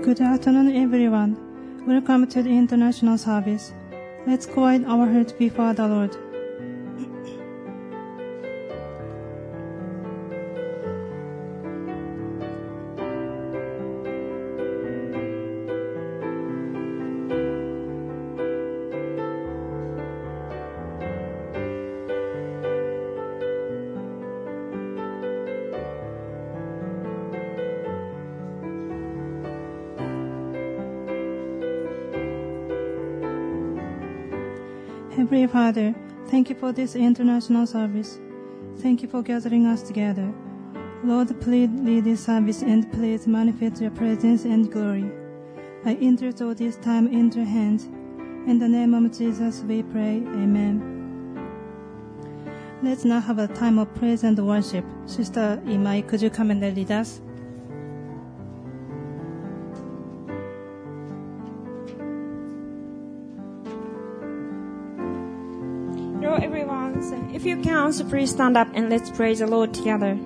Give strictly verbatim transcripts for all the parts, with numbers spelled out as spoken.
Good afternoon, everyone. Welcome to the international service. Let's quiet our hearts before the Lord. Heavenly Father, thank you for this international service. Thank you for gathering us together. Lord, please lead this service and please manifest your presence and glory. I entrust all this time into your hands. In the name of Jesus we pray. Amen. Let's now have a time of praise and worship. Sister Imai, could you come and lead us? Hello everyone, so if you can, so please stand up and let's praise the Lord together.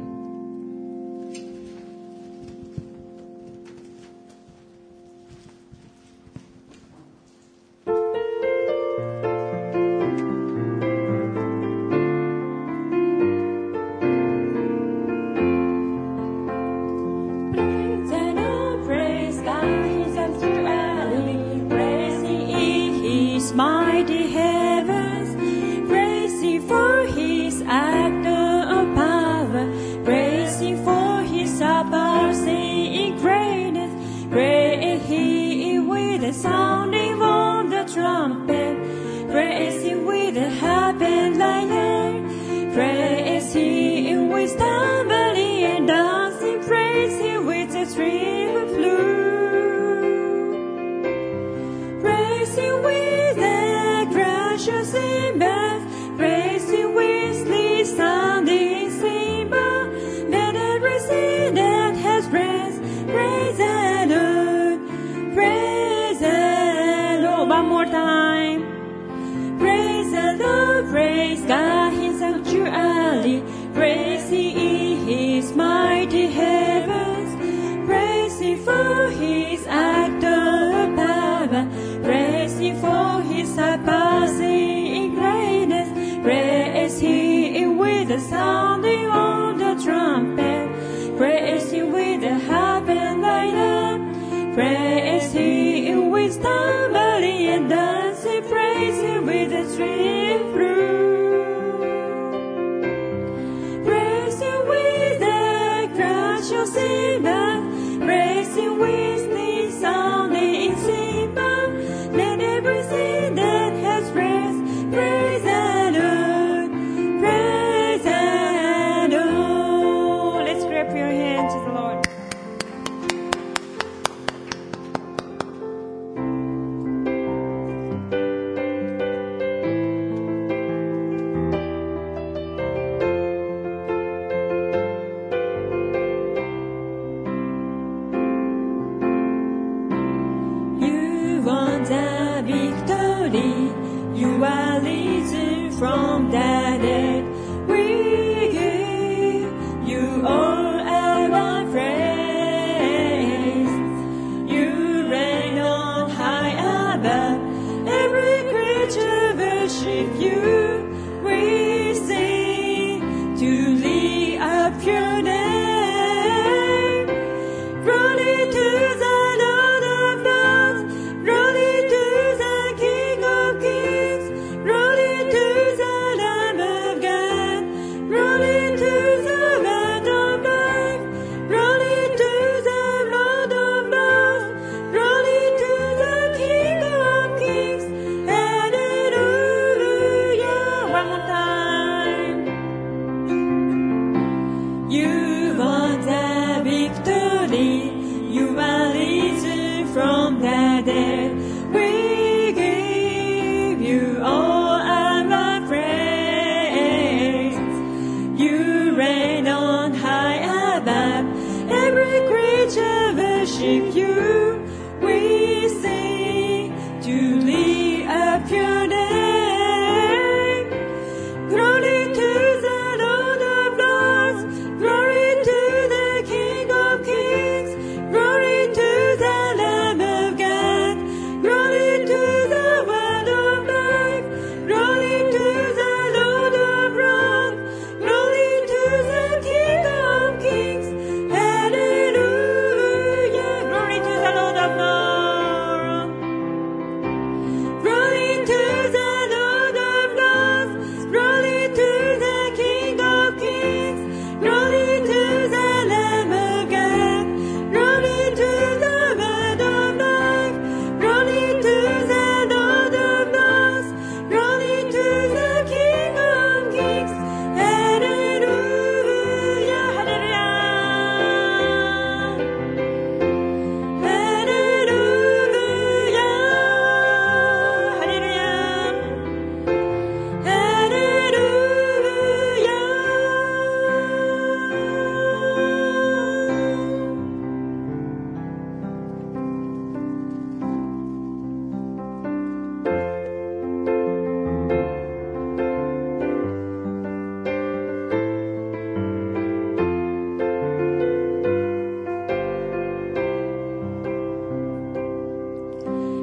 Glory to the Lamb.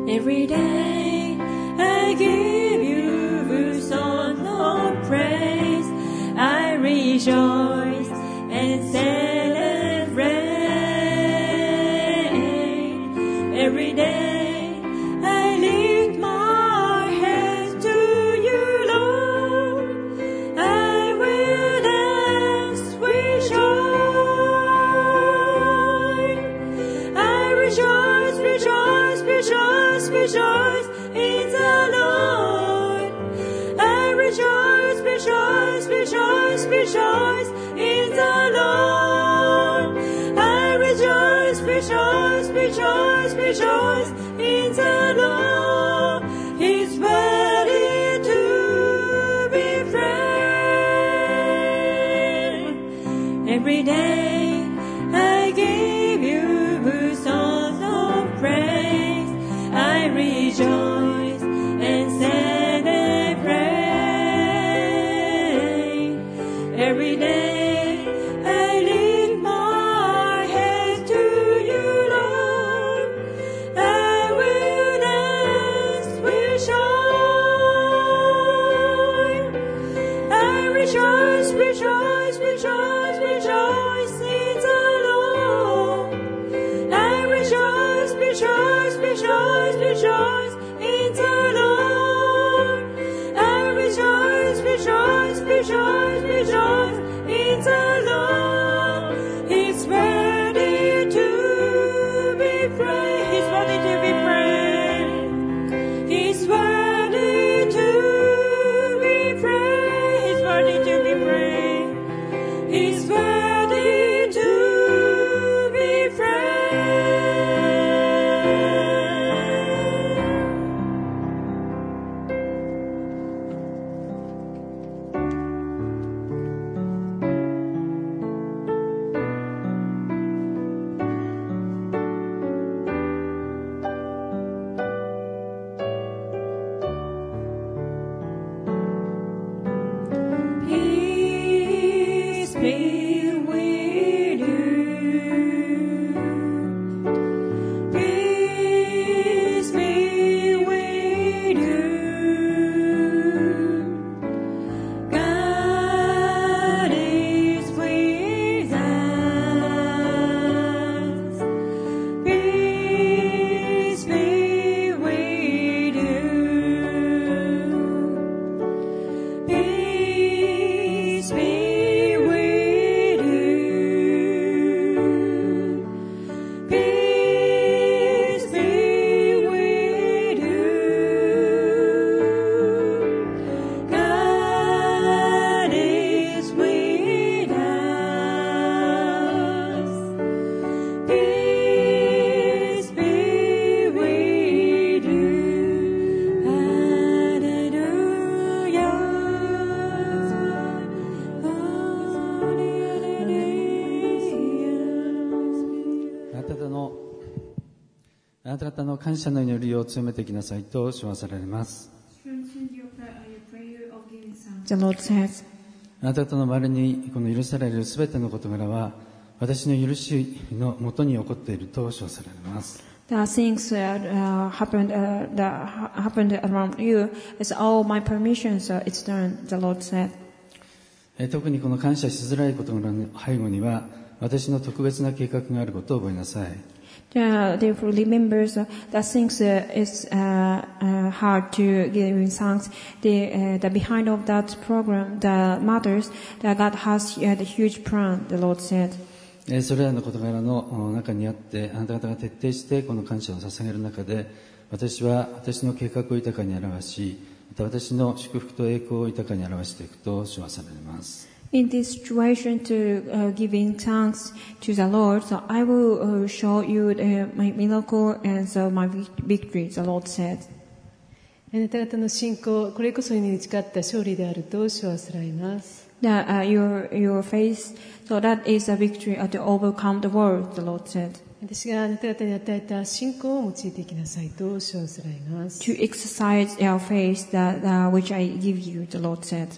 Every day I give you the song of praise. I rejoice and celebrate. Every day I lift my hands to you, Lord. I will dance with joy. I rejoice, rejoice, rejoice, rejoice in the Lord. I rejoice, rejoice, rejoice, rejoice in the Lord. I rejoice, rejoice, rejoice, rejoice in the Lord. He's worthy to be praised. Every day I give you the songs of praise. I rejoice and celebrate. Every day I lift my hands to you, Lord. I will dance with joy. I rejoice, rejoice, rejoice, rejoice in the Lord. I rejoice, rejoice, rejoice, rejoice in the Lord. I rejoice, rejoice, rejoice, rejoice in the Lord. He's worthy to be praised. He's worthy to be praised. He's worthy to be praised. He's worthy to be praised. He's worthy to be praised. Peace be with you. Peace be with you. God is with us. Peace be with you. Peace be with you. Peace be with you. God is with us. Peace be with you. Hallelujah. Hallelujah. あなた方のあなた方の感謝の祈りを強めていきなさいと主はされます。 The Lord says, あなた方の周りにこの許されるすべての事柄は私の許しのもとに起こっていると主はされます。 the things that uh, happened uh, that ha- happened around you is all my permissions. Uh, it's done. The Lord said. えー特にこの感謝しづらい事柄の背後には私の特別な計画があることを覚えなさい。 Uh, therefore, remembers uh, that things uh, is uh, uh, hard to give in thanks. The uh, the behind of that program, the matters that God has uh, the huge plan. The Lord said. えーそれらの事柄のお中にあってあなた方が徹底してこの感謝を捧げる中で私は私の計画を豊かに表しまた私の祝福と栄光を豊かに表していくと主はされます。 In this situation to uh, giving thanks to the Lord, so I will uh, show you uh, my miracle and so my vic- victory. The Lord said. あなた方の信仰、これこそに打ち勝った勝利であると主はさらいます。 That uh, your your faith, so that is a victory uh, to overcome the world. The Lord said. 私があなた方に与えた信仰を用いていきなさいと主はさらいます。 To exercise your faith that uh, which I give you. The Lord said.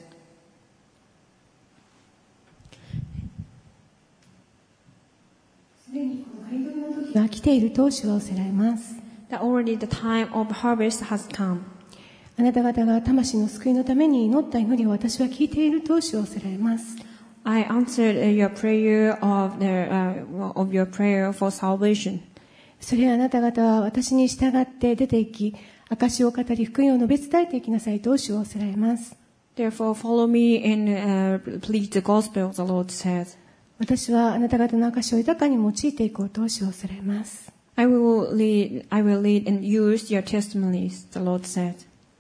が来ていると主はおせられます。 that already the time of harvest has come. あなた方が魂の救いのために祈った祈りを私は聞いていると主はおっしゃられます。 I answered uh, your prayer of, the, uh, of your prayer for salvation. それはあなた方は私に従って出て行き、証を語り福音を述べ伝えていきなさいと主はおっしゃられます。 Therefore follow me and uh, preach the gospel, the Lord said. 私はあなた方の証を豊かに用いていこうと主はおっしゃられます。 I will lead, I will lead and use your testimonies, the Lord said.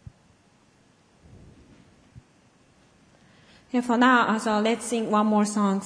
And for now, so let's sing one more song.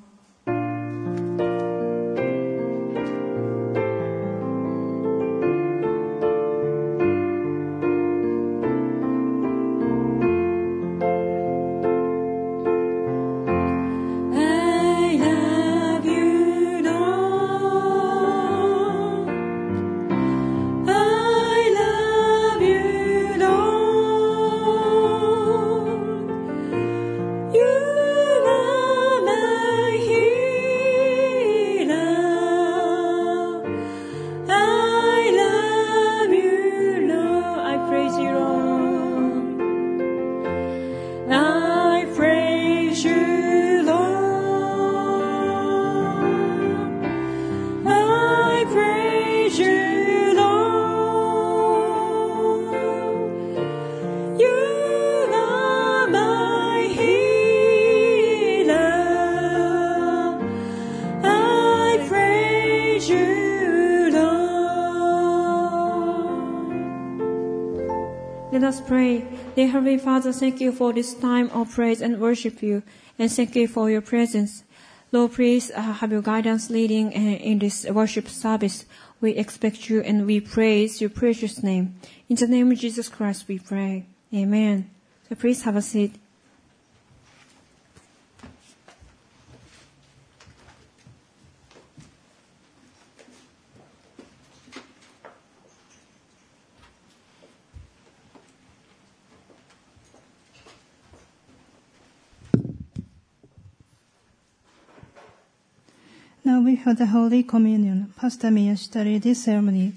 Let us pray. Dear Heavenly Father, thank you for this time of praise and worship you, and thank you for your presence. Lord, please uh, have your guidance leading uh, in this worship service. We expect you and we praise your precious name. In the name of Jesus Christ we pray. Amen. So please have a seat. Now we have the Holy Communion. Pastor Mia studied this ceremony.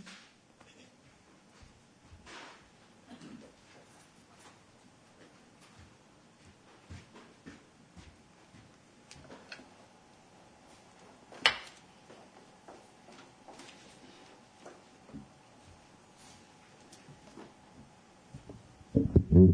Mm-hmm.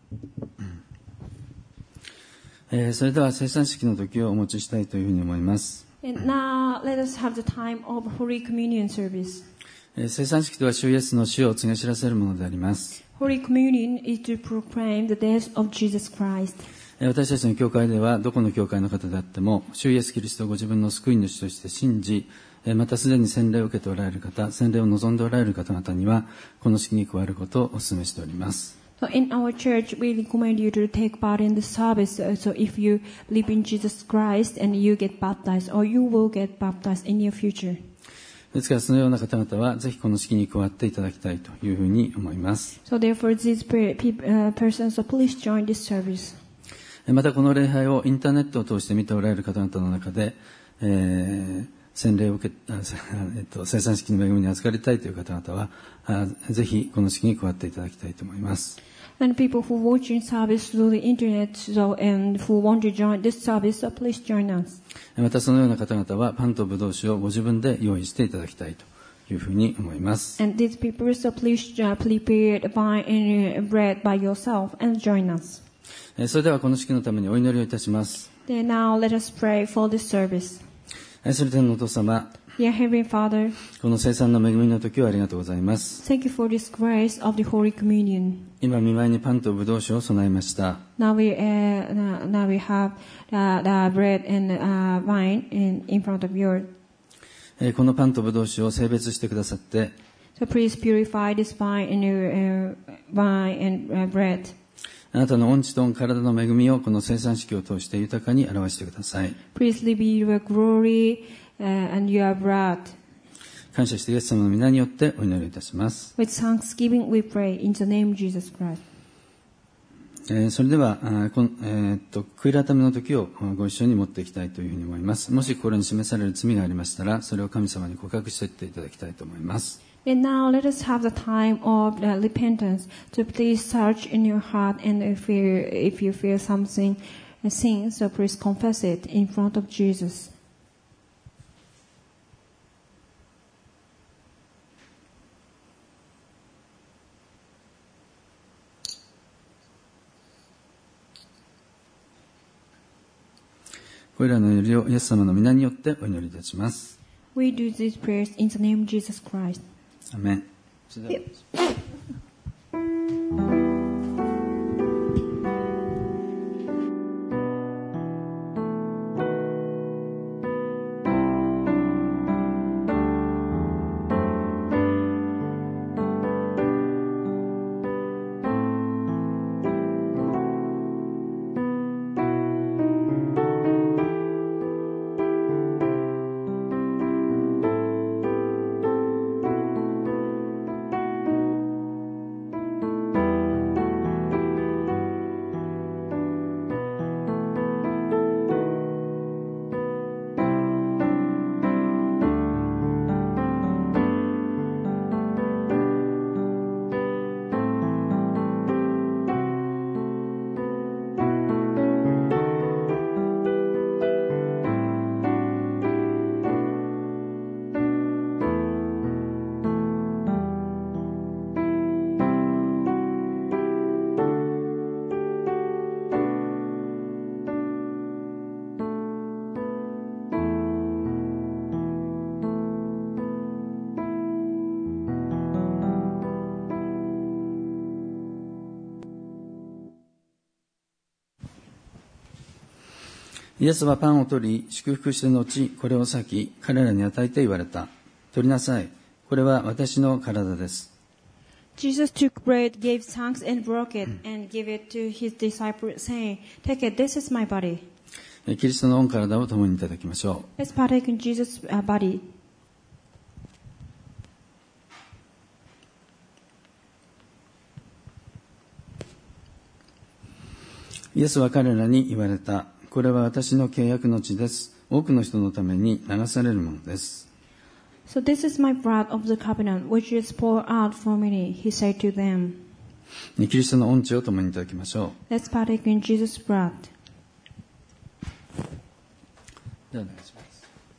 えー、それでは聖餐式の時をお持ちしたいというふうに思います。 And now let us have the time of Holy Communion service. えー、聖餐式とは主イエスの死を告げ知らせるものであります。 Holy Communion is to proclaim the death of Jesus Christ. えー、私たちの教会ではどこの教会の方であっても主イエスキリストをご自分の救い主として信じ、えー、またすでに洗礼を受けておられる方、洗礼を望んでおられる方々にはこの式に加わることをお勧めしております。 So in our church, we recommend you to take part in the service. So if you believe in Jesus Christ and you get baptized, or you will get baptized in your future. ですからそのような方々はぜひこの式に加わっていただきたいというふうに思います。 So therefore, these persons, so please join this service. またこの礼拝をインターネットを通して見ておられる方々の中で、えー、洗礼を受け、えっと、聖餐式の恵みに預かりたいという方々は、ぜひこの式に加わっていただきたいと思います。 And people who watch in service through the internet, so and who want to join this service, so please join us. またそのような方々はパンとブドウ酒をご自分で用意していただきたいというふうに思います。 And these people, so please uh, prepare wine and bread by yourself and join us. それではこの式のためにお祈りをいたします。 Then now let us pray for this service. 愛する天のお父様、 Dear Heavenly Father, この聖餐の恵みの時をありがとうございます。 Thank you for this grace of the Holy Communion. 今見舞いにパンとブドウ酒を備えました。 Now we, uh, now we have the, the bread and uh, wine in, in front of you. このパンとブドウ酒を聖別してくださって、 So please purify this wine and, uh, wine and uh, bread. あなたの恩知と体の恵みをこの聖餐式を通して豊かに表してください。 Please reveal your glory、uh, and your blood. 感謝してイエス様の皆によってお祈りいたします。 With thanksgiving we pray in the name of Jesus Christ. えーそれでは、あこのえーっと悔い改めの時をあご一緒に持っていきたいというふうに思います。もし心に示される罪がありましたら、それを神様に告白していっていただきたいと思います。 And now let us have the time of uh, repentance. So please search in your heart, and if you if you feel something a sin, so please confess it in front of Jesus. これらの祈りをイエス様の皆によってお祈りいたします。 We do these prayers in the name of Jesus Christ. アメン。それではイエスはパンを取り、祝福して後、これを裂き、彼らに与えて言われた。取りなさい。これは私の体です。 Jesus took bread, gave thanks, and broke it, and gave it to his disciples, saying, "Take it, this is my body." キリストの御体を共にいただきましょう。 Let's partake in Jesus' uh, body. イエスは彼らに言われた。これは私の契約の血です。多くの人のために流されるものです。 So this is my blood of the covenant, which is poured out for many, he said to them. キリストの御血を共にいただきましょう。 Let's partake in Jesus' blood. ではお願いします。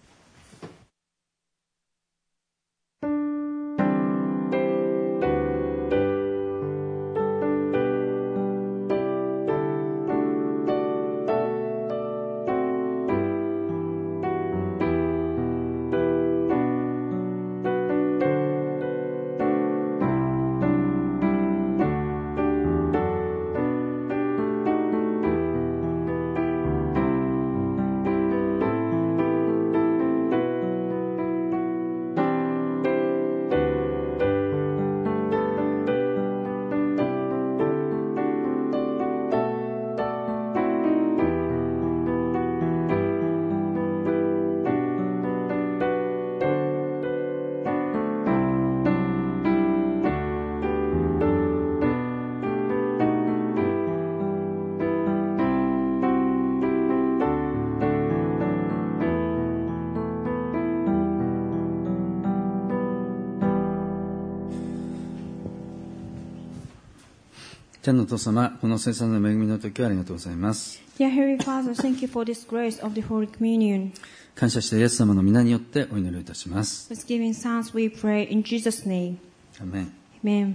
天のお父様、この聖餐の恵みの時はありがとうございます。 Dear Heavenly Father, thank you for this grace of the Holy Communion. 感謝してイエス様の皆によってお祈りいたします。 Let's give in thanks, we pray in Jesus' name. アメン。 Amen.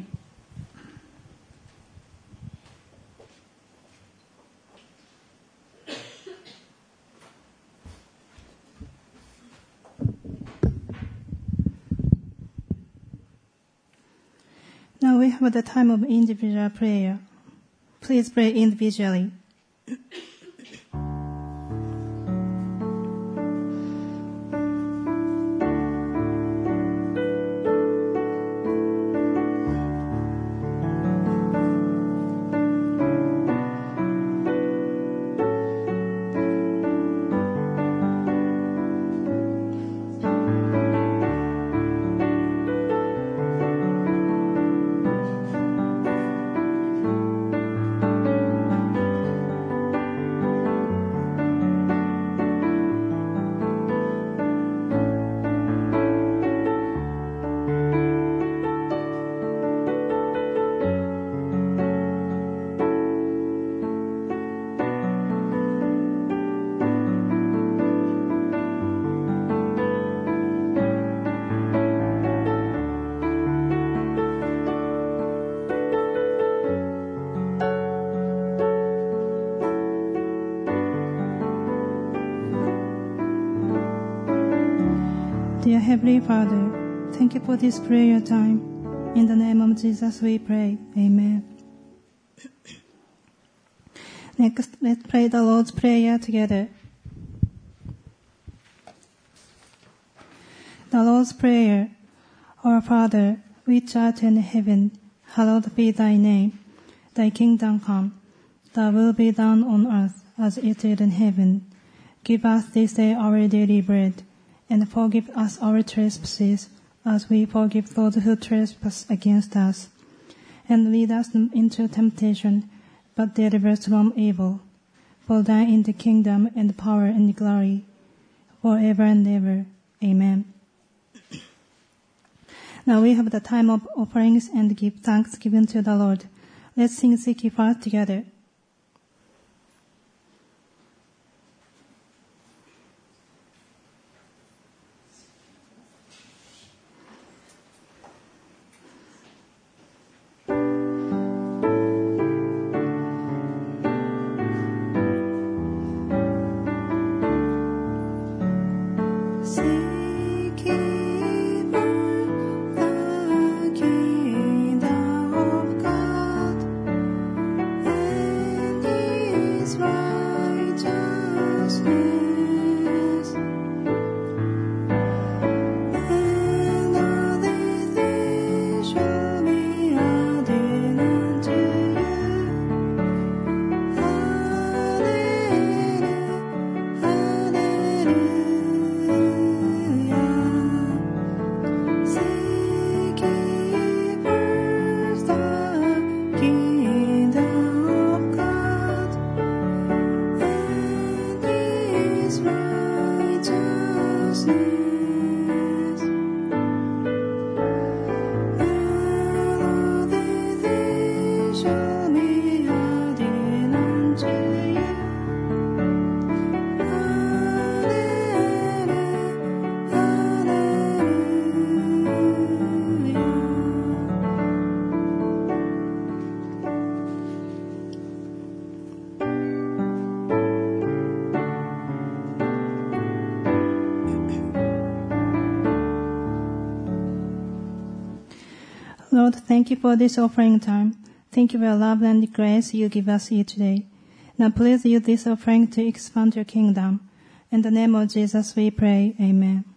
Now we have the time of individual prayer. Please pray individually. Heavenly Father, thank you for this prayer time. In the name of Jesus we pray. Amen. Next, let's pray the Lord's Prayer together. The Lord's Prayer. Our Father, which art in heaven, hallowed be thy name. Thy kingdom come. Thy will be done on earth as it is in heaven. Give us this day our daily bread, and forgive us our trespasses, as we forgive those who trespass against us. And lead us not into temptation, but deliver us from evil. For thine is the kingdom, and the power, and the glory, forever and ever. Amen. Now we have the time of offerings and give thanksgiving to the Lord. Let's sing Seek Ye First together. Lord, thank you for this offering time. Thank you for your love and grace you give us each day. Now please use this offering to expand your kingdom. In the name of Jesus we pray. Amen.